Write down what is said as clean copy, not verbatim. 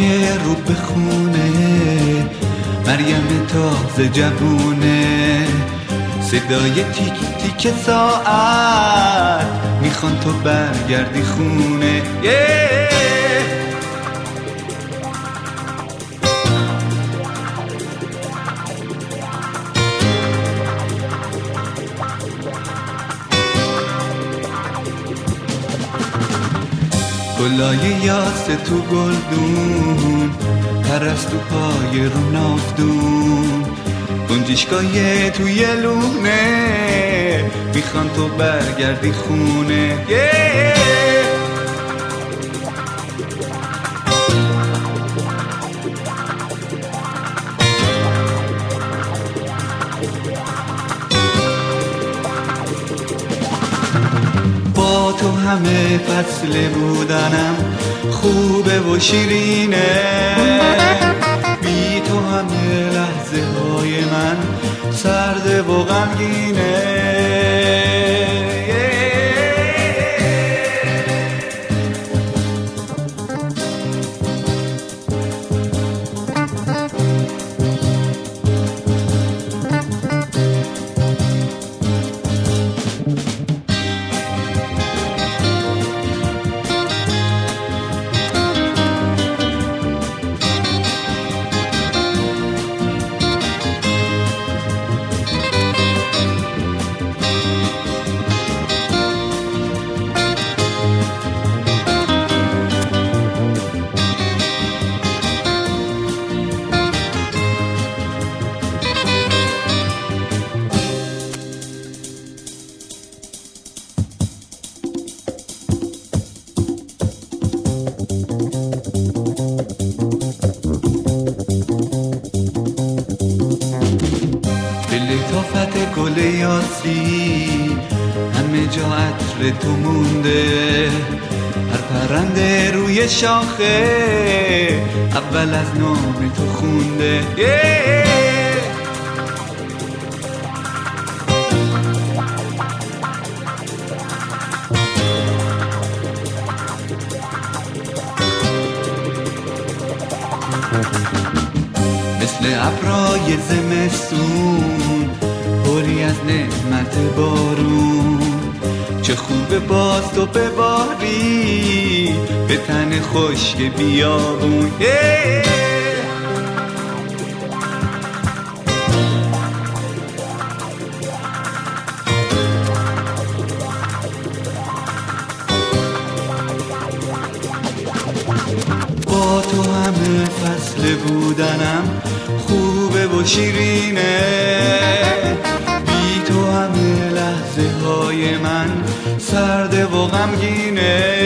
چشمای رو به خونه، مریم تازه جوونه، صدای تیک تیک ساعت میخوان تو برگردی خونه. گلای یاسه تو گلدون، پرستو پای رو نافدون، گنجشکای توی لونه، میخوان تو برگردی خونه. با تو همه فصل بودنم خوبه و شیرینه، بی تو همه لحظه های من سرده و غمگینه. لطافت گل یاسی همه جا عطر تو مونده، هر پرنده روی شاخه اول از نام تو خونده. مثل ابرای زمستون پری از نعمت بارون، چه خوبه باز تو بباری به تن خشک بیابون. با تو همه فصل بودنم خوبه و شیرینه، بی تو همه لحظه های من سرده و غمگینه.